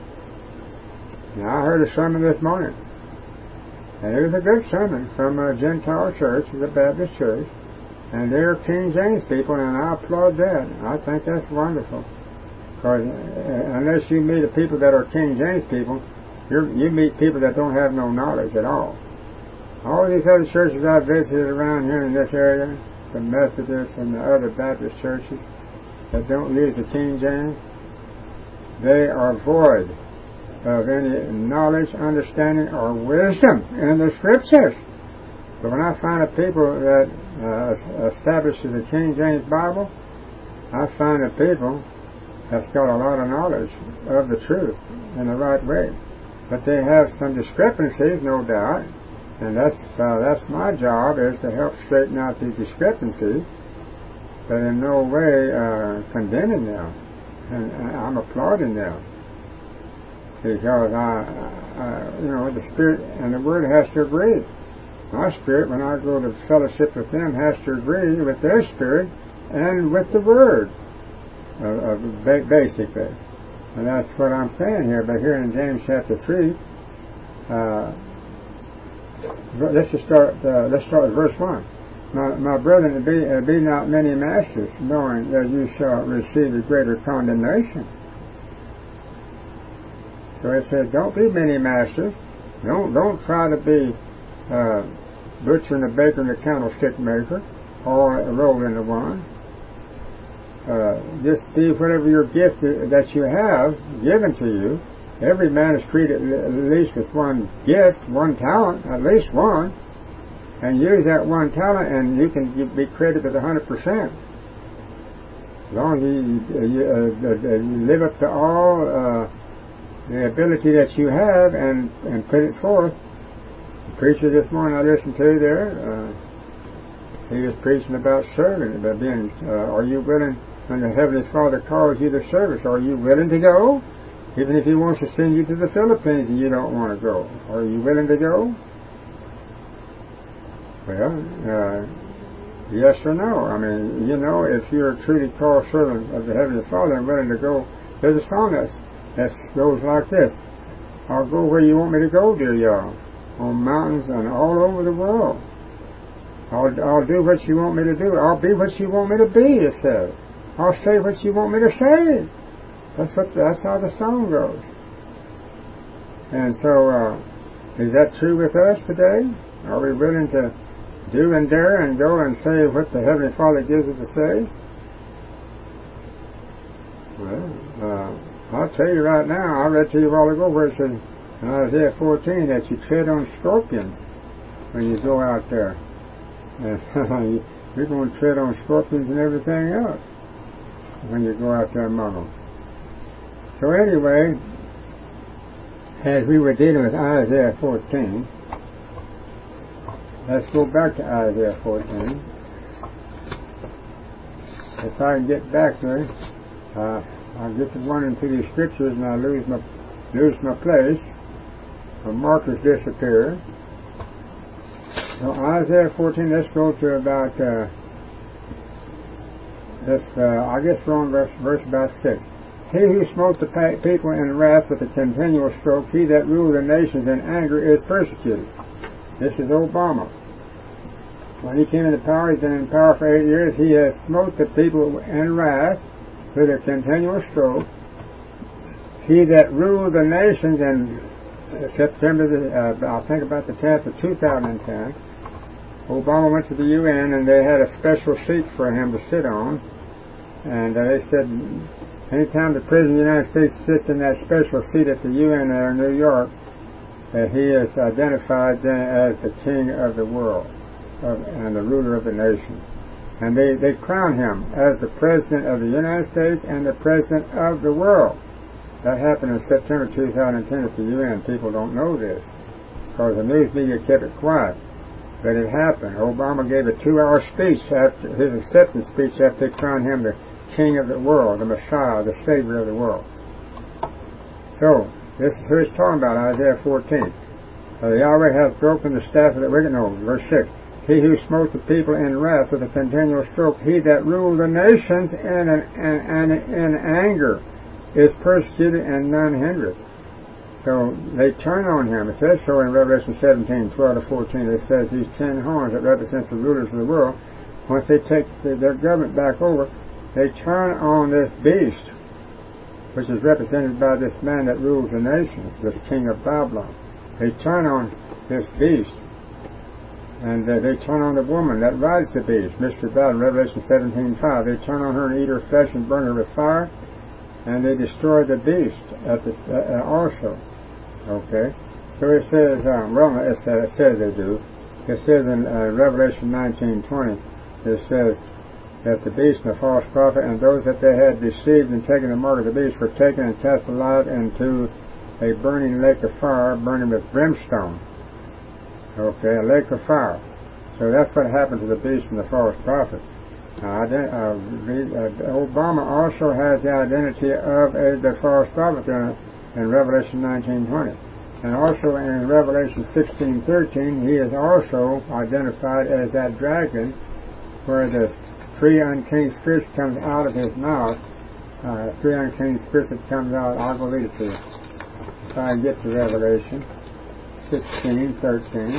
A: Now, I heard a sermon this morning, and it was a good sermon from a Gentile church, a Baptist church, and they're King James people, and I applaud that. I think that's wonderful, because unless you meet the people that are King James people, you're, you meet people that don't have no knowledge at all. All these other churches I've visited around here in this area, the Methodists and the other Baptist churches that don't use the King James, they are void of any knowledge, understanding, or wisdom in the Scriptures. But when I find a people that uh, establishes the King James Bible, I find a people that's got a lot of knowledge of the truth in the right way. But they have some discrepancies, no doubt. And that's uh, that's my job, is to help straighten out these discrepancies, but in no way uh, condemning them. And, and I'm applauding them, because I, I, you know, the Spirit and the Word has to agree. My spirit, when I go to fellowship with them, has to agree with their spirit and with the Word, uh, uh, basically. And that's what I'm saying here. But here in James chapter three. Uh, Let's just start. Uh, let's start with verse one. My, my brethren, be, uh, be not many masters, knowing that you shall receive a greater condemnation. So it says, don't be many masters. Don't don't try to be uh, butcher and the baker and the candlestick maker, all rolled into one. Uh, just be whatever your gift that you have given to you. Every man is created at least with one gift, one talent, at least one, and use that one talent, and you can be credited with a hundred percent. As long as you, you, uh, you live up to all uh, the ability that you have and, and put it forth. The preacher this morning I listened to there, uh, he was preaching about serving, about being, uh, are you willing, when the Heavenly Father calls you to service, are you willing to go? Even if He wants to send you to the Philippines and you don't want to go, are you willing to go? Well, uh, yes or no. I mean, you know, if you're a truly called servant of the Heavenly Father and willing to go, there's a song that's, that goes like this: I'll go where you want me to go, dear y'all, on mountains and all over the world. I'll, I'll do what you want me to do. I'll be what you want me to be, it says. I'll say what you want me to say. That's what. That's how the song goes. And so, uh, is that true with us today? Are we willing to do and dare and go and say what the Heavenly Father gives us to say? Well, uh, I'll tell you right now, I read to you a while ago where it says in Isaiah fourteen that you tread on scorpions when you go out there. And you're going to tread on scorpions and everything else when you go out there among them. So anyway, as we were dealing with Isaiah fourteen, let's go back to Isaiah fourteen. If I can get back there, uh, I'll get to running through these scriptures and I lose my lose my place. My markers disappear. So Isaiah fourteen, let's go to about, uh, this, uh, I guess we're on verse, verse about six. He who smote the people in wrath with a continual stroke, he that ruled the nations in anger is persecuted. This is Obama. When he came into power, he's been in power for eight years. He has smote the people in wrath with a continual stroke. He that ruled the nations in September, the, uh, I think about the tenth of two thousand ten, Obama went to the U N and they had a special seat for him to sit on. And uh, they said, anytime the President of the United States sits in that special seat at the U N there in New York, uh, he is identified then as the King of the world of, and the ruler of the nation. And they, they crown him as the President of the United States and the President of the world. That happened in September two thousand ten at the U N. People don't know this because the news media kept it quiet. But it happened. Obama gave a two-hour speech, after his acceptance speech, after they crowned him the King of the world, the Messiah, the Savior of the world. So, this is who he's talking about, Isaiah fourteen. Uh, Yahweh hath broken the staff of the wicked. No, verse six. He who smote the people in wrath with a continual stroke, he that ruled the nations in, an, in, in, in anger, is persecuted and none hindered. So they turn on him. It says so in Revelation seventeen, twelve to fourteen. It says these ten horns that represents the rulers of the world, once they take the, their government back over, they turn on this beast, which is represented by this man that rules the nations, this king of Babylon. They turn on this beast. And uh, they turn on the woman that rides the beast, Mystery Babylon, Revelation seventeen, five. They turn on her and eat her flesh and burn her with fire. And they destroy the beast at the, uh, also. Okay? So it says, um, well, it says they do. It says in uh, Revelation nineteen, twenty, it says that the beast and the false prophet and those that they had deceived and taken the mark of the beast were taken and cast alive into a burning lake of fire, burning with brimstone. Okay, a lake of fire. So that's what happened to the beast and the false prophet. Uh, uh, Obama also has the identity of a, the false prophet in, in Revelation nineteen, twenty. And also in Revelation sixteen, thirteen, he is also identified as that dragon where the three unclean spirits comes out of his mouth. Uh, three unclean spirits that comes out. I'll go read it to you. If I can get to Revelation sixteen, thirteen.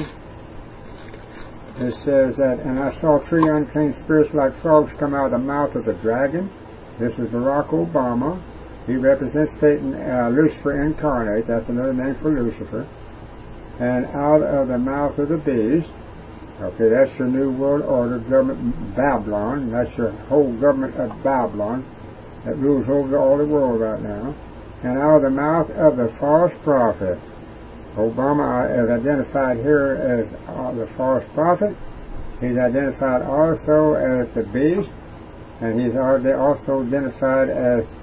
A: It says that, and I saw three unclean spirits like frogs come out of the mouth of the dragon. This is Barack Obama. He represents Satan, uh, Lucifer incarnate. That's another name for Lucifer. And out of the mouth of the beast. Okay, that's your New World Order government, Babylon. That's your whole government of Babylon that rules over all the world right now. And out of the mouth of the false prophet. Obama is identified here as uh, the false prophet. He's identified also as the beast, and he's also identified as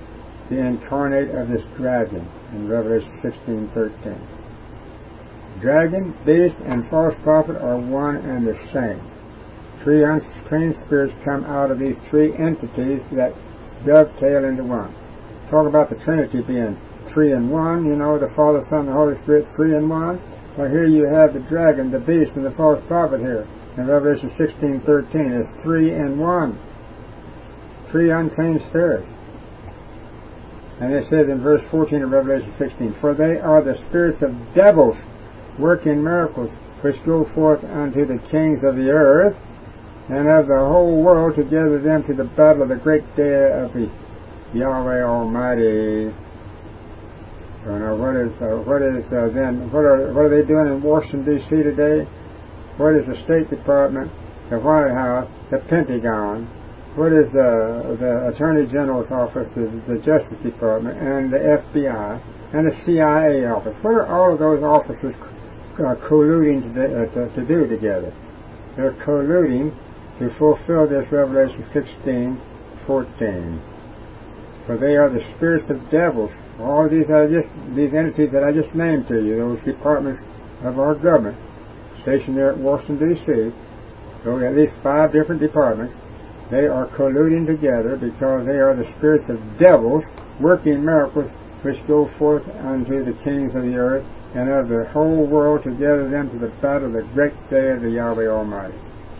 A: the incarnate of this dragon in Revelation sixteen thirteen. Dragon, beast, and false prophet are one and the same. Three unclean spirits come out of these three entities that dovetail into one. Talk about the Trinity being three in one, you know, the Father, Son, and the Holy Spirit, three in one. Well, here you have the dragon, the beast, and the false prophet here. In Revelation sixteen thirteen, it's three in one. Three unclean spirits. And it says in verse fourteen of Revelation sixteen, for they are the spirits of devils working miracles, which go forth unto the kings of the earth and of the whole world to gather them to the battle of the great day of the Yahweh Almighty. So now what is uh, what is uh, then what are what are they doing in Washington D C today? What is the State Department, the White House, the Pentagon? What is the the Attorney General's office, the, the Justice Department, and the F B I, and the C I A office? What are all of those offices uh, colluding to, uh, to, to do together? They're colluding to fulfill this Revelation sixteen fourteen. For they are the spirits of devils. All these are just these entities that I just named to you, those departments of our government, stationed there at Washington D C, so at least five different departments. They are colluding together because they are the spirits of devils working miracles which go forth unto the kings of the earth and of the whole world to gather them to the battle of the great day of the Yahweh Almighty.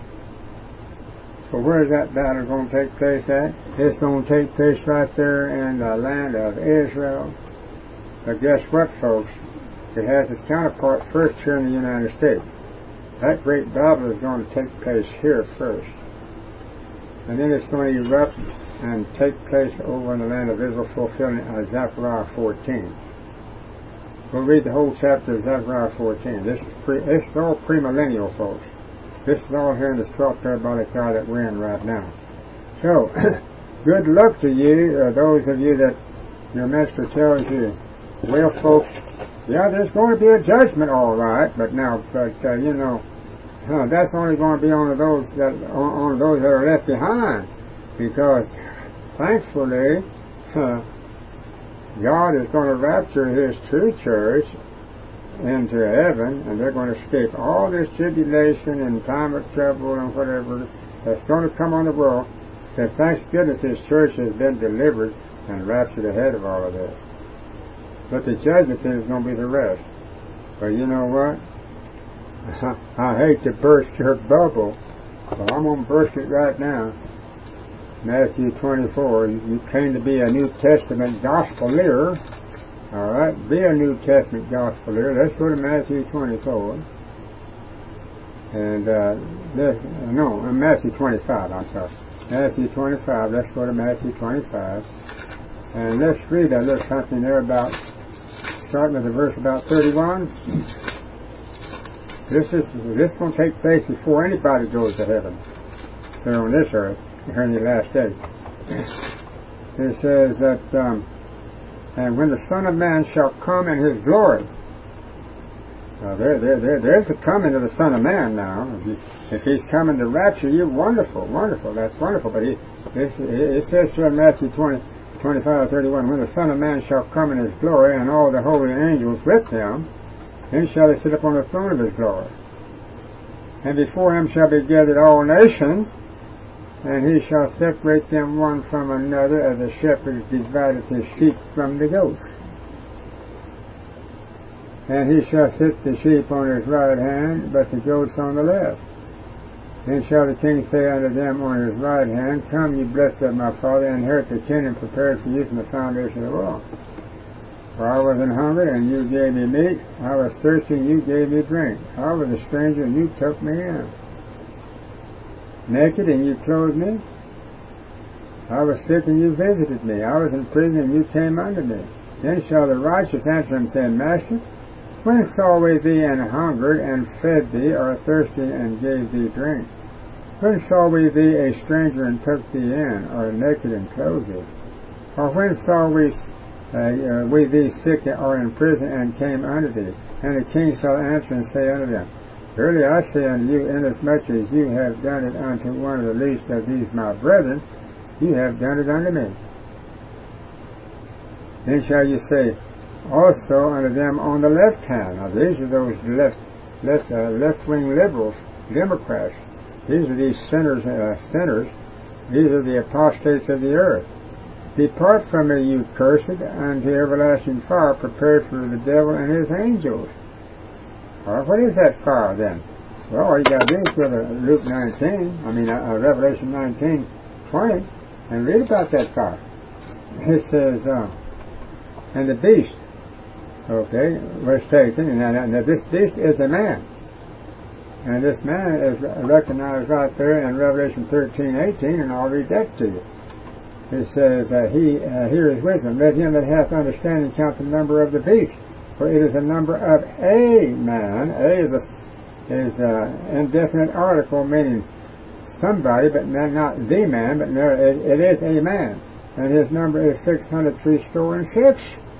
A: So where is that battle going to take place at? It's going to take place right there in the land of Israel. But guess what, folks? It has its counterpart first here in the United States. That great battle is going to take place here first. And then it's going to erupt and take place over in the land of Israel, fulfilling uh, Zechariah fourteen. We'll read the whole chapter of Zechariah fourteen. This is, pre, this is all premillennial, folks. This is all here in this twelfth parabolic hour that we're in right now. So, good luck to you, uh, those of you that your master tells you, well, folks, yeah, there's going to be a judgment, all right, but now, but uh, you know, Uh, that's only going to be on those that on, on those that are left behind, because thankfully uh, God is going to rapture His true church into heaven, and they're going to escape all this tribulation and time of trouble and whatever that's going to come on the world. So thanks goodness His church has been delivered and raptured ahead of all of this. But the judgment is going to be the rest. But you know what? I hate to burst your bubble, but I'm going to burst it right now. Matthew twenty-four. You claim to be a New Testament gospelier. All right, be a New Testament gospelier. Let's go to Matthew twenty-four. And, uh, this, no, Matthew twenty-five, I'm sorry. Matthew twenty-five. Let's go to Matthew twenty-five. And let's read a little something there about, starting with the verse about thirty-one. This is this is going to take place before anybody goes to heaven here on this earth, here in the last days. It says that, um, and when the Son of Man shall come in His glory. Now there, there, there, there's the coming of the Son of Man now. If, he, if He's coming to rapture you, wonderful, wonderful, that's wonderful. But he, this, it says here in Matthew twenty, twenty-five, thirty-one, when the Son of Man shall come in His glory, and all the holy angels with Him, then shall He sit upon the throne of His glory. And before Him shall be gathered all nations, and He shall separate them one from another, as the shepherd divideth his sheep from the goats. And He shall sit the sheep on His right hand, but the goats on the left. Then shall the King say unto them on His right hand, Come, ye blessed of my Father, inherit the kingdom prepared for you from the foundation of the world. For I was an hunger, and you gave me meat. I was thirsty, and you gave me drink. I was a stranger, and you took me in. Naked, and you clothed me. I was sick, and you visited me. I was in prison, and you came unto me. Then shall the righteous answer Him, saying, Master, when saw we thee and hungered, and fed thee, or thirsty, and gave thee drink? When saw we thee a stranger, and took thee in, or naked, and clothed thee? Or when saw we Uh, uh, we thee sick or in prison, and came unto thee? And the King shall answer and say unto them, Verily I say unto you, inasmuch as you have done it unto one of the least of these my brethren, you have done it unto me. Then shall you say, also unto them on the left hand. Now these are those left left uh, left-wing liberals, Democrats. These are these sinners, uh, sinners. These are the apostates of the earth. Depart from me, you cursed, unto everlasting fire prepared for the devil and his angels. Well, what is that fire then? Well, all you got to do is go to Luke nineteen, I mean uh, Revelation nineteen, twenty, and read about that fire. It says, uh, and the beast, okay, was taken, and, and this beast is a man. And this man is recognized right there in Revelation thirteen, eighteen, and I'll read that to you. It says, uh, he, uh, here is wisdom. Let him that hath understanding count the number of the beast. For it is a number of a man. A is a is an indefinite article, meaning somebody, but not the man, but no, it, it is a man. And his number is six hundred three score and six.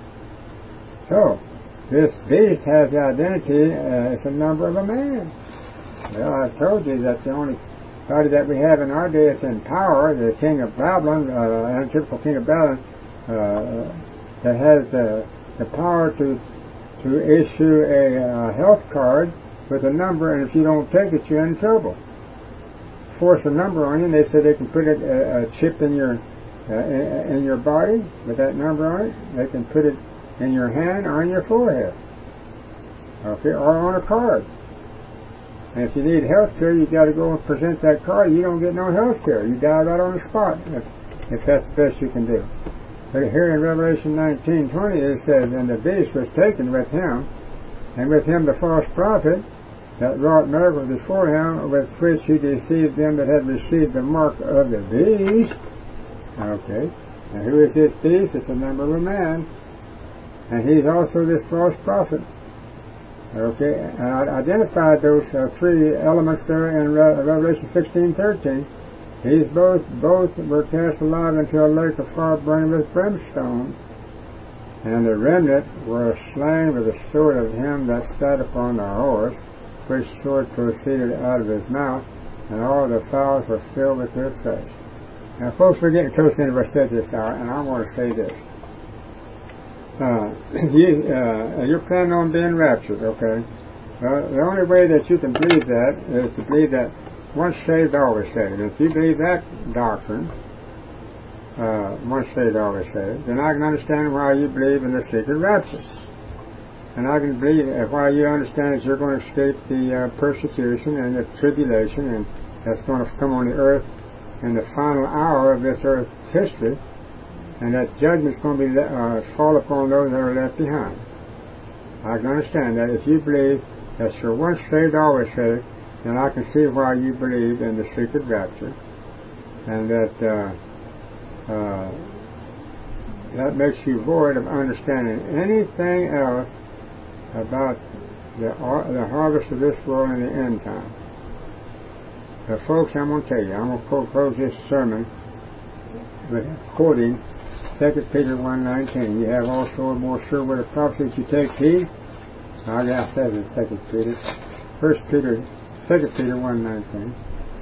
A: So, this beast has the identity, uh, it's a number of a man. Well, I told you that the only party that we have in our day is in power, the king of Babylon, uh, an typical king of Babylon, uh, that has the, the power to to issue a uh, health card with a number, and if you don't take it, you're in trouble. Force a number on you, and they say they can put it, a, a chip in your uh, in, in your body with that number on it. They can put it in your hand or in your forehead, okay, or on a card. And if you need health care, you got to go and present that card. You don't get no health care. You die right on the spot if, if that's the best you can do. But here in Revelation nineteen twenty it says, and the beast was taken with him, and with him the false prophet that wrought miracles before him, with which he deceived them that had received the mark of the beast. Okay. And who is this beast? It's the number of a man. And he's also this false prophet. Okay, and I identified those uh, three elements there in Re- Revelation sixteen thirteen. These both both were cast alive into a lake of fire burning with brimstone, and the remnant were slain with the sword of him that sat upon the horse, which sword proceeded out of his mouth, and all the fowls were filled with their flesh. Now, folks, we're getting close to the end of our study this hour, and I want to say this. Uh, you, uh, you're planning on being raptured, okay? Well, the only way that you can believe that is to believe that once saved, always saved. If you believe that doctrine, uh, once saved, always saved, then I can understand why you believe in the secret rapture. And I can believe why you understand that you're going to escape the uh, persecution and the tribulation and that's going to come on the earth in the final hour of this earth's history, and that judgment's going to be uh, fall upon those that are left behind. I can understand that. If you believe that you're once saved, always saved, then I can see why you believe in the secret rapture, and that uh, uh, that makes you void of understanding anything else about the, the harvest of this world in the end time. But folks, I'm going to tell you, I'm going to close this sermon with quoting Second Peter one nineteen. You have also a more sure word of prophecy that you take heed. I got that in Second Peter. First Peter, Second Peter one nineteen.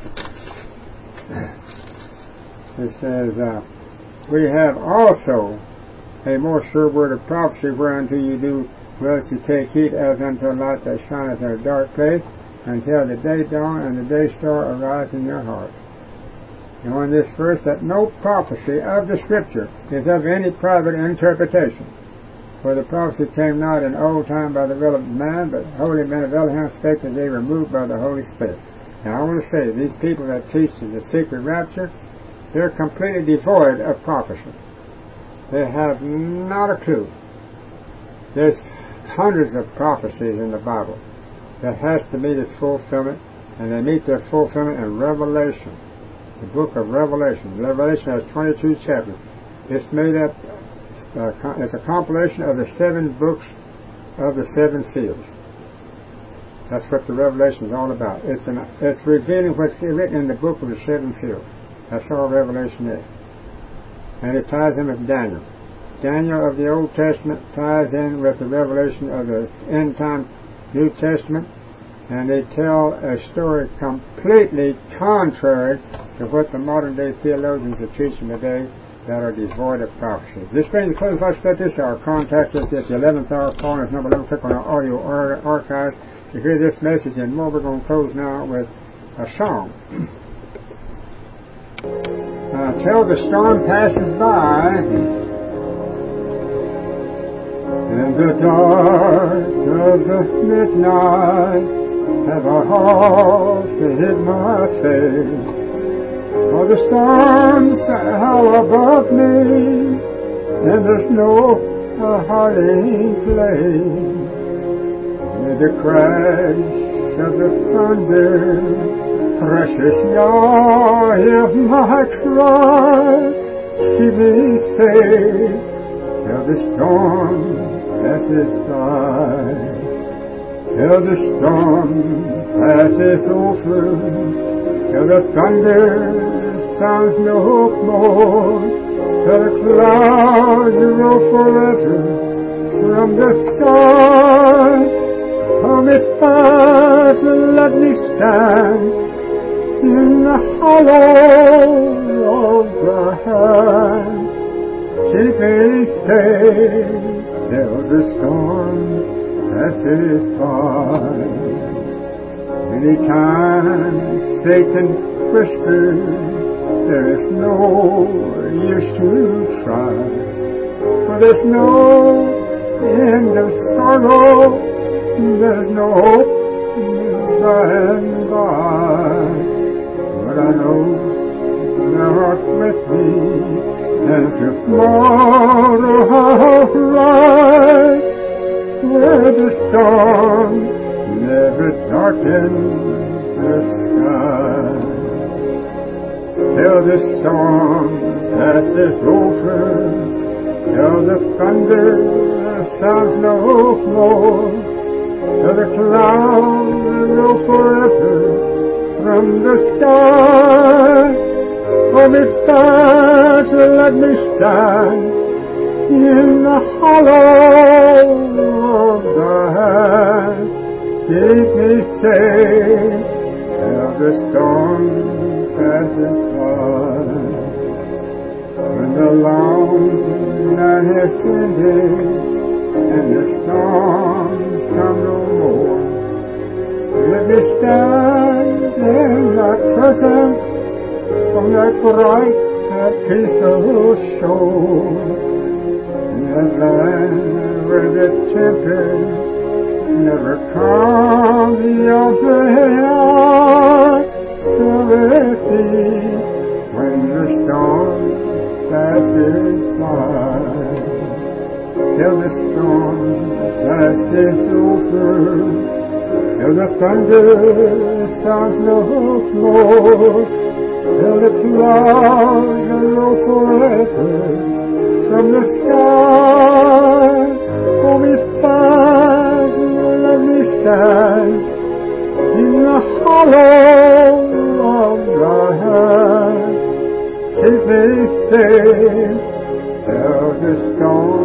A: It says, uh, we have also a more sure word of prophecy, whereunto you do well to take heed as unto a light that shineth in a dark place, until the day dawn and the day star arise in your hearts. And on this verse, that no prophecy of the Scripture is of any private interpretation. For the prophecy came not in old time by the will of man, but holy men of Elohim spake as they were moved by the Holy Spirit. Now I want to say, these people that teach the secret rapture, they're completely devoid of prophecy. They have not a clue. There's hundreds of prophecies in the Bible that has to meet its fulfillment, and they meet their fulfillment in Revelation. The book of Revelation. Revelation has twenty-two chapters. It's made up, uh, it's a compilation of the seven books of the seven seals. That's what the Revelation is all about. It's an, it's revealing what's written in the book of the seven seals. That's all Revelation is. And it ties in with Daniel. Daniel of the Old Testament ties in with the revelation of the end time New Testament, and they tell a story completely contrary to what the modern day theologians are teaching today that are devoid of prophecy. This brings to close our study this hour. Contact us at the eleventh hour. Call us number eleven. Click on our audio ar- archive to hear this message and more. We're going to close now with a song. Uh, till the storm passes by, in the dark of the midnight, have I halt to hid my face. For the storms howl above me, and the snow a hiding place. With the crash of the thunder, precious Yah, hear my cry. Keep me safe till the storm passes by. Till the storm passes over, till the thunder sounds no more, till the clouds roll forever from the sky. Hold me fast and let me stand in the hollow of the hand. Keep me safe till the storm passes by. Many times Satan whispered, there is no use to try, for there's no end of sorrow, there's no hope by and by. But I know thou art with me, and tomorrow I'll rise, where the storm never darkens the sky. Till the storm passes over, till the thunder sounds no more, till the clouds roll forever from the sky. Hold me fast and let me stand in the hollow of the hand. Keep me safe till the storm passes by. When the long night has ended and the storms come no more, let me stand in thy presence on that bright, that peaceful shore, in that land where the tempest never come beyond the eye. With thee when the storm passes by, till the storm passes over, till the thunder sounds no more, till the clouds roll forever from the sky. Hold me fast and let me stand in the hollow of thy hand. Keep me safe till the storm